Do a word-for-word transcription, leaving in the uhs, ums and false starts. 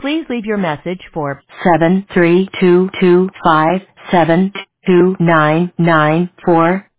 Please leave your message for seven three two two five seven two nine nine four.